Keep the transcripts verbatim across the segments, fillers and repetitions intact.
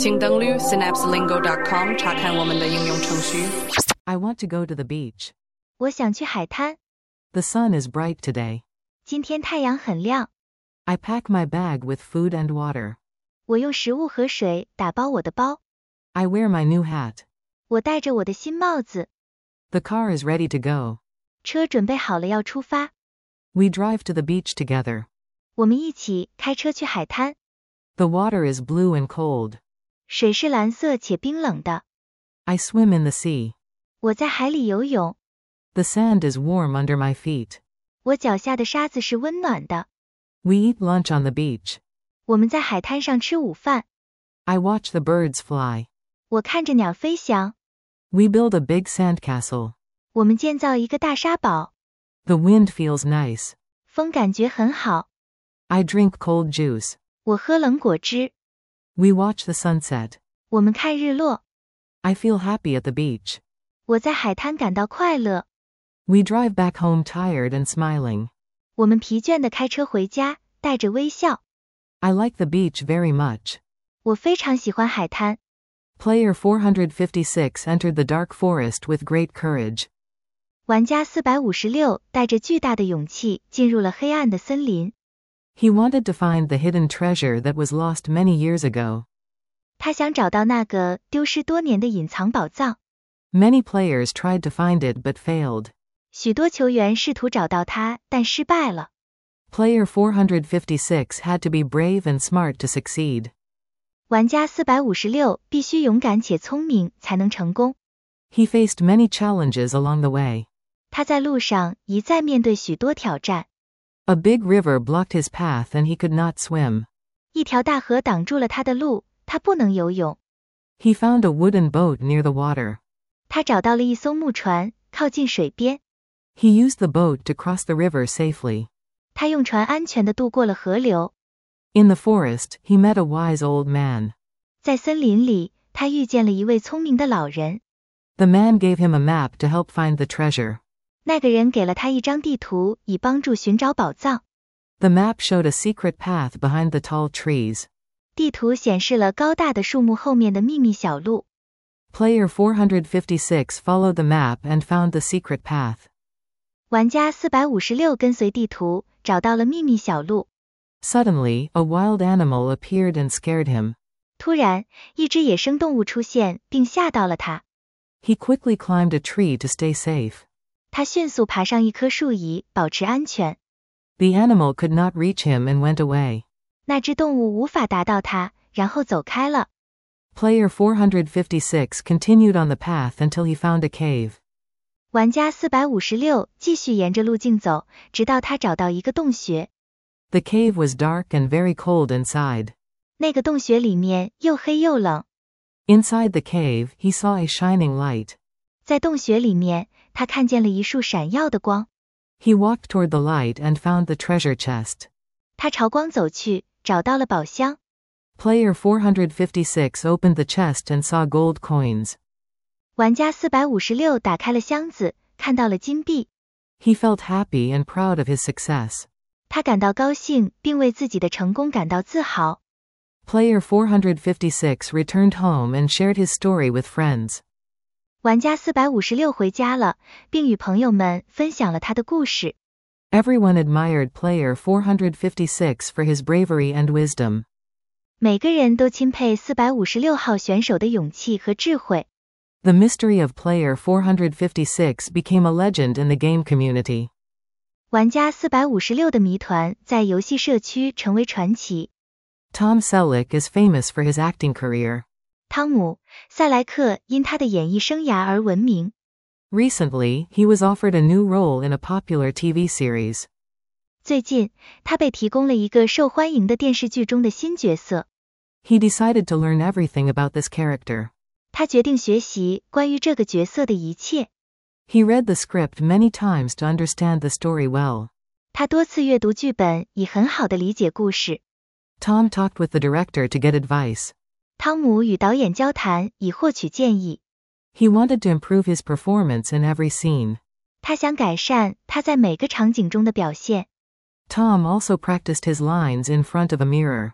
请登录 synapse lingo dot com 查看我们的应用程序。 I want to go to the beach. 我想去海滩。 The sun is bright today. 今天太阳很亮。 I pack my bag with food and water. 我用食物和水打包我的包。 I wear my new hat. 我戴着我的新帽子。 The car is ready to go. 车准备好了要出发。 We drive to the beach together. 我们一起开车去海滩。 The water is blue and cold. 水是蓝色且冰冷的。 I swim in the sea. 我在海里游泳。 The sand is warm under my feet. 我脚下的沙子是温暖的。 We eat lunch on the beach. 我们在海滩上吃午饭。 I watch the birds fly. 我看着鸟飞翔。 We build a big sandcastle. 我们建造一个大沙堡。 The wind feels nice. 风感觉很好。 I drink cold juice. 我喝冷果汁。 We watch the sunset. 我们看日落。 I feel happy at the beach. 我在海滩感到快乐。 We drive back home tired and smiling. 我们疲倦地开车回家，带着微笑。 I like the beach very much. 我非常喜欢海滩。 Player four fifty-six entered the dark forest with great courage. 玩家四百五十六带着巨大的勇气进入了黑暗的森林。 He wanted to find the hidden treasure that was lost many years ago. 他想找到那个丢失多年的隐藏宝藏。 Many players tried to find it but failed. 许多球员试图找到它，但失败了。 Player four fifty-six had to be brave and smart to succeed. 玩家四百五十六必须勇敢且聪明才能成功。 He faced many challenges along the way. 他在路上一再面对许多挑战。 A big river blocked his path and he could not swim. 一条大河挡住了他的路，他不能游泳。 He found a wooden boat near the water. 他找到了一艘木船，靠近水边。 He used the boat to cross the river safely. 他用船安全地渡过了河流。 In the forest, he met a wise old man. 在森林里，他遇见了一位聪明的老人。 The man gave him a map to help find the treasure. 那个人给了他一张地图，以帮助寻找宝藏。 The map showed a secret path behind the tall trees. 地图显示了高大的树木后面的秘密小路。 Player four fifty-six followed the map and found the secret path. 玩家四百五十六跟随地图，找到了秘密小路。 Suddenly, a wild animal appeared and scared him. 突然，一只野生动物出现，并吓到了他。 He quickly climbed a tree to stay safe. 他迅速爬上一棵树以保持安全。 The animal could not reach him and went away. 那只动物无法达到他，然后走开了。 Player four fifty-six continued on the path until he found a cave. 玩家四百五十六继续沿着路径走，直到他找到一个洞穴。 The cave was dark and very cold inside. 那个洞穴里面又黑又冷。 Inside the cave, he saw a shining light. 在洞穴里面，他看见了一束闪耀的光。 He walked toward the light and found the treasure chest. 他朝光走去，找到了宝箱。 Player four fifty-six opened the chest and saw gold coins. 玩家四百五十六打开了箱子，看到了金币。 He felt happy and proud of his success. 他感到高兴，并为自己的成功感到自豪。 Player four fifty-six returned home and shared his story with friends. 玩家四百五十六回家了，并与朋友们分享了他的故事。 Everyone admired Player four fifty-six for his bravery and wisdom. 每个人都钦佩四百五十六号选手的勇气和智慧。 The mystery of Player four fifty-six became a legend in the game community. 玩家四百五十六的谜团在游戏社区成为传奇。 Tom Selleck is famous for his acting career. 汤姆·塞莱克因他的演艺生涯而闻名。 Recently, he was offered a new role in a popular T V series. 最近，他被提供了一个受欢迎的电视剧中的新角色。 He decided to learn everything about this character. 他决定学习关于这个角色的一切。 He read the script many times to understand the story well. 他多次阅读剧本，以很好地理解故事。 Tom talked with the director to get advice. 汤姆与导演交谈，以获取建议。 He wanted to improve his performance in every scene. 他想改善他在每个场景中的表现。 Tom also practiced his lines in front of a mirror.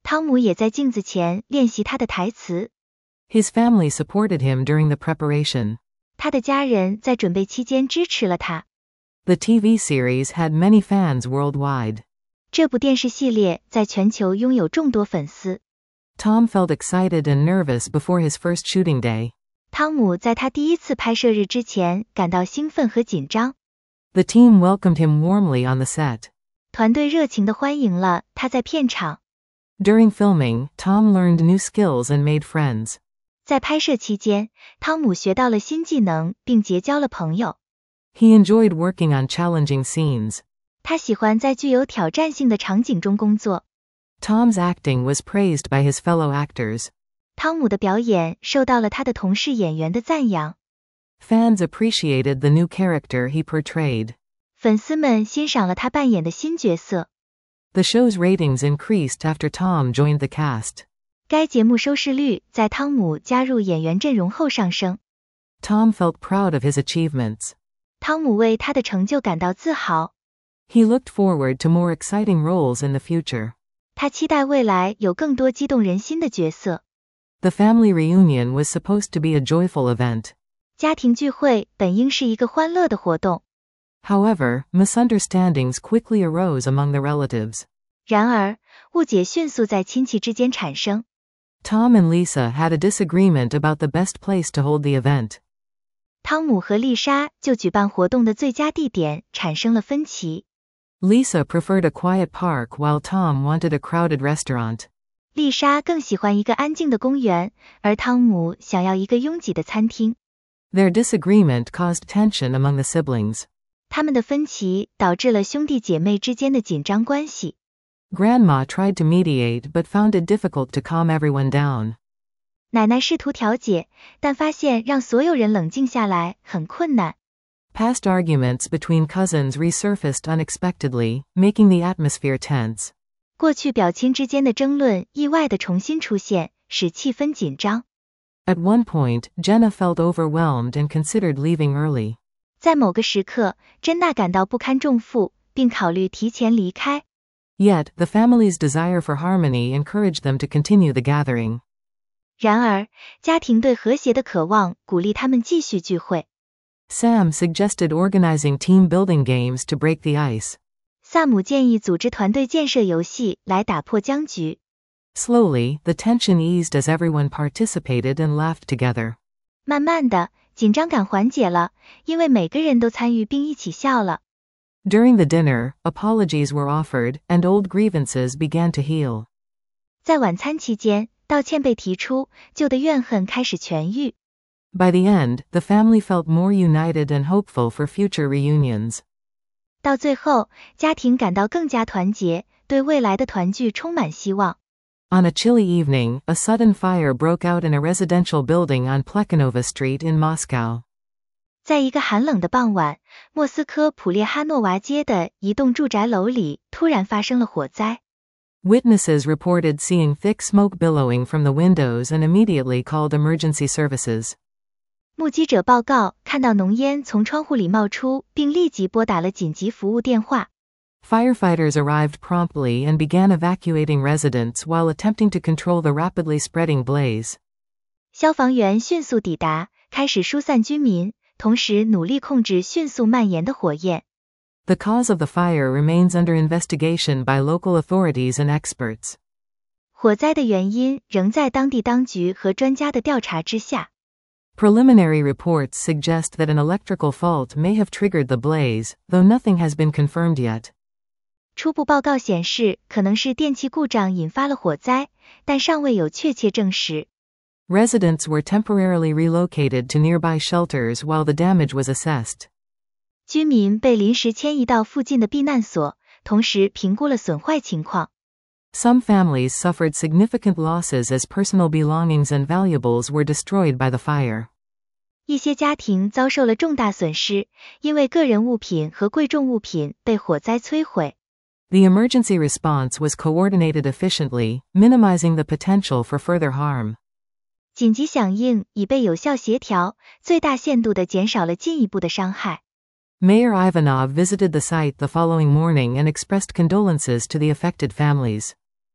汤姆也在镜子前练习他的台词。 His family supported him during the preparation. 他的家人在准备期间支持了他。 The T V series had many fans worldwide. 这部电视系列在全球拥有众多粉丝。 Tom felt excited and nervous before his first shooting day. 汤姆在他第一次拍摄日之前感到兴奋和紧张。 The team welcomed him warmly on the set. 团队热情地欢迎了他在片场。 During filming, Tom learned new skills and made friends. 在拍摄期间，汤姆学到了新技能并结交了朋友。 He enjoyed working on challenging scenes. 他喜欢在具有挑战性的场景中工作。 Tom's acting was praised by his fellow actors. 汤姆的表演受到了他的同事演员的赞扬。 Fans appreciated the new character he portrayed. 粉丝们欣赏了他扮演的新角色。 The show's ratings increased after Tom joined the cast. 该节目收视率在汤姆加入演员阵容后上升。 Tom felt proud of his achievements. 汤姆为他的成就感到自豪。 He looked forward to more exciting roles in the future. 他期待未来有更多激动人心的角色。 The family reunion was supposed to be a joyful event. 家庭聚会本应是一个欢乐的活动。 However, misunderstandings quickly arose among the relatives. 然而，误解迅速在亲戚之间产生。 Tom and Lisa had a disagreement about the best place to hold the event. 汤姆和丽莎就举办活动的最佳地点产生了分歧。 Lisa preferred a quiet park while Tom wanted a crowded restaurant. 丽莎更喜欢一个安静的公园，而汤姆想要一个拥挤的餐厅。 Their disagreement caused tension among the siblings. 他们的分歧导致了兄弟姐妹之间的紧张关系。 Grandma tried to mediate but found it difficult to calm everyone down. 奶奶试图调解，但发现让所有人冷静下来很困难。 Past arguments between cousins resurfaced unexpectedly, making the atmosphere tense. 过去表亲之间的争论意外地重新出现，使气氛紧张。 At one point, Jenna felt overwhelmed and considered leaving early. 在某个时刻，珍娜感到不堪重负，并考虑提前离开。 Yet, the family's desire for harmony encouraged them to continue the gathering. 然而，家庭对和谐的渴望鼓励他们继续聚会。 Sam suggested organizing team building games to break the ice. 萨姆建议组织团队建设游戏来打破僵局。 Slowly, the tension eased as everyone participated and laughed together. 慢慢的，紧张感缓解了，因为每个人都参与并一起笑了。 During the dinner, apologies were offered, and old grievances began to heal. 在晚餐期间，道歉被提出，旧的怨恨开始痊愈。 By the end, the family felt more united and hopeful for future reunions. 到最后，家庭感到更加团结，对未来的团聚充满希望。 On a chilly evening, a sudden fire broke out in a residential building on Plekhanova Street in Moscow. 在一个寒冷的傍晚，莫斯科普列哈诺娃街的一栋住宅楼里突然发生了火灾。 Witnesses reported seeing thick smoke billowing from the windows and immediately called emergency services. 目击者报告看到浓烟从窗户里冒出，并立即拨打了紧急服务电话。 Firefighters arrived promptly and began evacuating residents while attempting to control the rapidly spreading blaze. 消防员迅速抵达，开始疏散居民，同时努力控制迅速蔓延的火焰。 The cause of the fire remains under investigation by local authorities and experts. 火灾的原因仍在当地当局和专家的调查之下。 Preliminary reports suggest that an electrical fault may have triggered the blaze, though nothing has been confirmed yet. 初步报告显示，可能是电气故障引发了火灾，但尚未有确切证实。 Residents were temporarily relocated to nearby shelters while the damage was assessed. 居民被临时迁移到附近的避难所，同时评估了损坏情况。 Some families suffered significant losses as personal belongings and valuables were destroyed by the fire. 一些家庭遭受了重大损失，因为个人物品和贵重物品被火灾摧毁。 The emergency response was coordinated efficiently, minimizing the potential for further harm. 紧急响应已被有效协调，最大限度地减少了进一步的伤害。 Mayor Ivanov visited the site the following morning and expressed condolences to the affected families.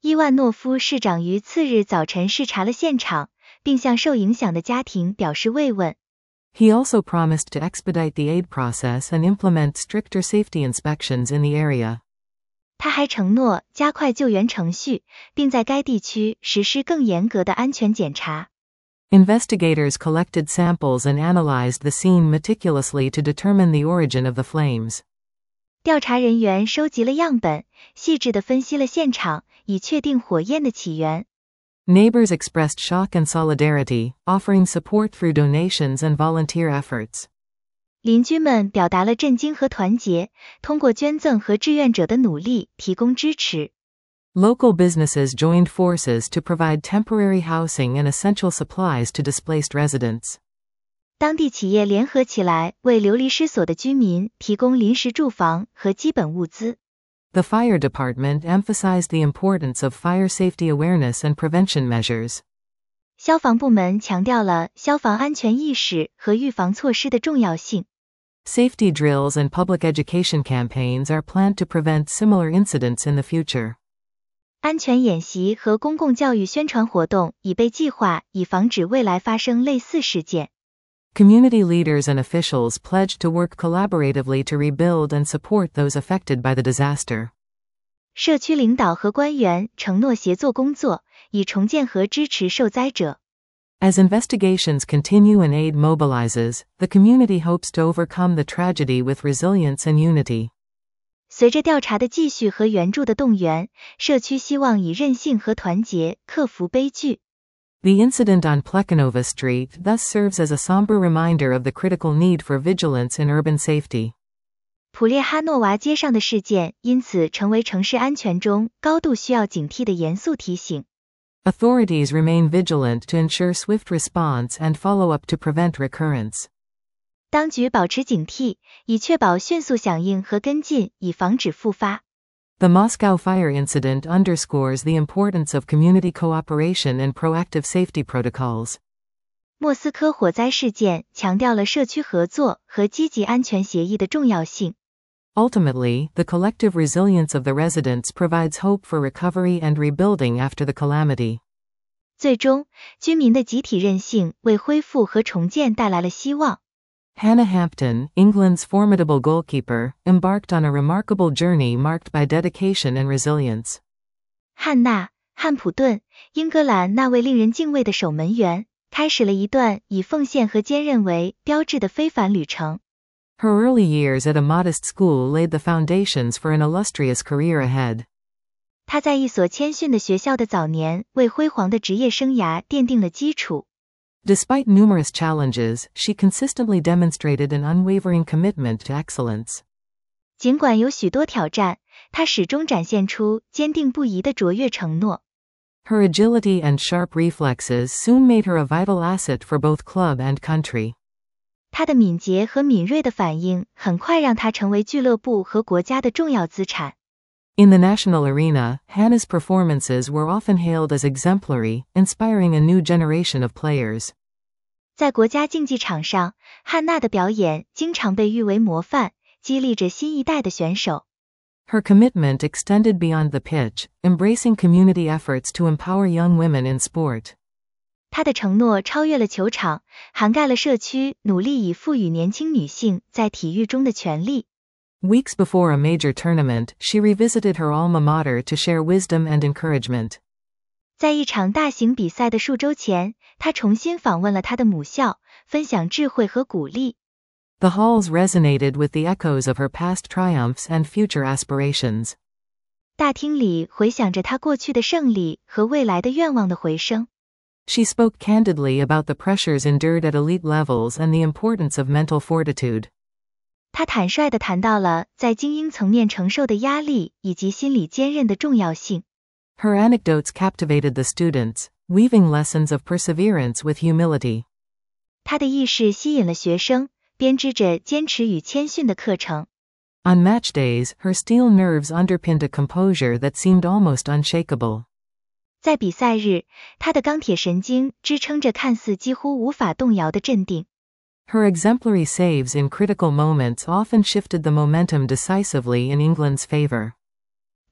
伊万诺夫市长于次日早晨视察了现场，并向受影响的家庭表示慰问。 He also promised to expedite the aid process and implement stricter safety inspections in the area. 他还承诺加快救援程序，并在该地区实施更严格的安全检查。 Investigators collected samples and analyzed the scene meticulously to determine the origin of the flames. 调查人员收集了样本，细致地分析了现场，以确定火焰的起源。 Neighbors expressed shock and solidarity, offering support through donations and volunteer efforts. 邻居们表达了震惊和团结，通过捐赠和志愿者的努力提供支持。 Local businesses joined forces to provide temporary housing and essential supplies to displaced residents. 当地企业联合起来，为流离失所的居民提供临时住房和基本物资。 The fire department emphasized the importance of fire safety awareness and prevention measures. 消防部门强调了消防安全意识和预防措施的重要性。 Safety drills and public education campaigns are planned to prevent similar incidents in the future. 安全演习和公共教育宣传活动已被计划，以防止未来发生类似事件。 Community leaders and officials pledged to work collaboratively to rebuild and support those affected by the disaster. 社区领导和官员承诺协作工作，以重建和支持受灾者。 As investigations continue and aid mobilizes, the community hopes to overcome the tragedy with resilience and unity. 随着调查的继续和援助的动员，社区希望以韧性和团结克服悲剧。 The incident on Plekhanova Street thus serves as a somber reminder of the critical need for vigilance in urban safety. 普列哈诺娃街上的事件因此成为城市安全中高度需要警惕的严肃提醒。 Authorities remain vigilant to ensure swift response and follow-up to prevent recurrence. 当局保持警惕，以确保迅速响应和跟进，以防止复发。 The Moscow fire incident underscores the importance of community cooperation and proactive safety protocols. 莫斯科火灾事件强调了社区合作和积极安全协议的重要性。 Ultimately, the collective resilience of the residents provides hope for recovery and rebuilding after the calamity. 最终，居民的集体韧性为恢复和重建带来了希望。 Hannah Hampton, England's formidable goalkeeper, embarked on a remarkable journey marked by dedication and resilience. 汉娜·汉普顿，英格兰那位令人敬畏的守门员，开始了一段以奉献和坚韧为标志的非凡旅程。 Her early years at a modest school laid the foundations for an illustrious career ahead. 她在一所谦逊的学校的早年，为辉煌的职业生涯奠定了基础。 Despite numerous challenges, she consistently demonstrated an unwavering commitment to excellence. 尽管有许多挑战，她始终展现出坚定不移的卓越承诺。 Her agility and sharp reflexes soon made her a vital asset for both club and country. 她的敏捷和敏锐的反应很快让她成为俱乐部和国家的重要资产。 In the national arena, Hannah's performances were often hailed as exemplary, inspiring a new generation of players. 在国家竞技场上，汉娜的表演经常被誉为模范，激励着新一代的选手。 Her commitment extended beyond the pitch, embracing community efforts to empower young women in sport. 她的承诺超越了球场，涵盖了社区努力以赋予年轻女性在体育中的权利。 Weeks before a major tournament, she revisited her alma mater to share wisdom and encouragement. 在一场大型比赛的数周前，她重新访问了她的母校，分享智慧和鼓励。 The halls resonated with the echoes of her past triumphs and future aspirations. 大厅里回响着她过去的胜利和未来的愿望的回声。 She spoke candidly about the pressures endured at elite levels and the importance of mental fortitude. 她坦率地谈到了在精英层面承受的压力以及心理坚韧的重要性。 Her anecdotes captivated the students, weaving lessons of perseverance with humility. 她的轶事吸引了学生，编织着坚持与谦逊的课程。 On match days, her steel nerves underpinned a composure that seemed almost unshakable. 在比赛日，她的钢铁神经支撑着看似几乎无法动摇的镇定。 Her exemplary saves in critical moments often shifted the momentum decisively in England's favor.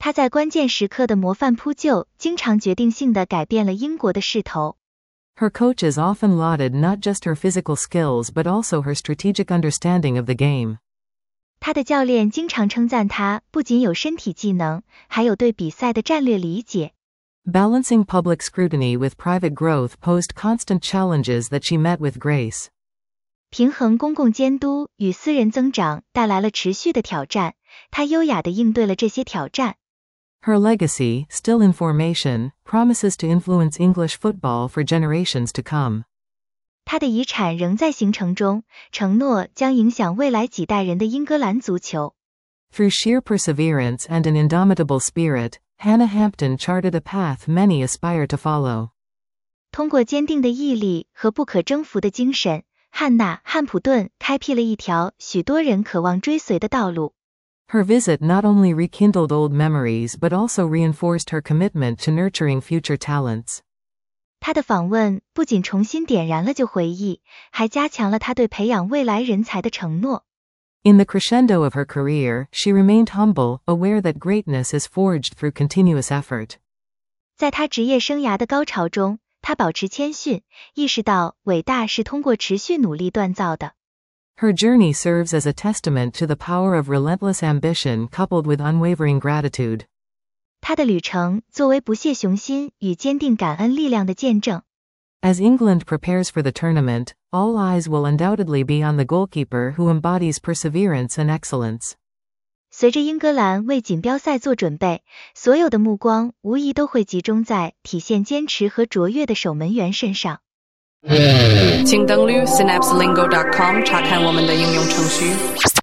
他在关键时刻的模范扑救，经常决定性地改变了英国的势头。 Her coaches often lauded not just her physical skills but also her strategic understanding of the game. 他的教练经常称赞他不仅有身体技能，还有对比赛的战略理解。 Balancing public scrutiny with private growth posed constant challenges that she met with grace. 平衡公共监督与私人增长带来了持续的挑战，他优雅地应对了这些挑战。 Her legacy, still in formation, promises to influence English football for generations to come. 他的遗产仍在形成中，承诺将影响未来几代人的英格兰足球。 Through sheer perseverance and an indomitable spirit, Hannah Hampton charted a path many aspire to follow. 通过坚定的毅力和不可征服的精神，汉娜·汉普顿开辟了一条许多人渴望追随的道路。 Her visit not only rekindled old memories but also reinforced her commitment to nurturing future talents. 她的访问不仅重新点燃了旧回忆，还加强了她对培养未来人才的承诺。 In the crescendo of her career, she remained humble, aware that greatness is forged through continuous effort. 在她职业生涯的高潮中，她保持谦逊，意识到伟大是通过持续努力锻造的。 Her journey serves as a testament to the power of relentless ambition coupled with unwavering gratitude. 她的旅程作为不懈雄心与坚定感恩力量的见证。 As England prepares for the tournament, all eyes will undoubtedly be on the goalkeeper who embodies perseverance and excellence. 随着英格兰为锦标赛做准备，所有的目光无疑都会集中在体现坚持和卓越的守门员身上。 请登录 synapse lingo dot com 查看我们的应用程序。